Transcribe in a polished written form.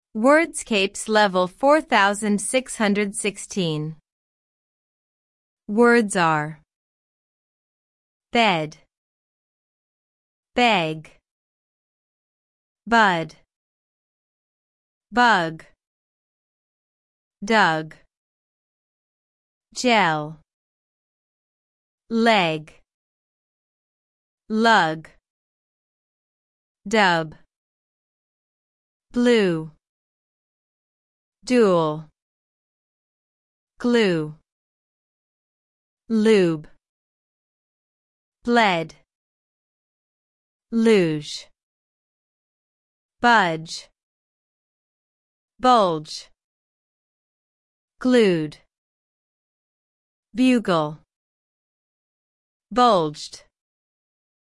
Wordscapes level 4616. Words are bed, beg, bud, bug, dug, gel, leg, lug, dub, blue, dual, glue, lube, bled, luge, budge, bulge, glued, bugle, bulged.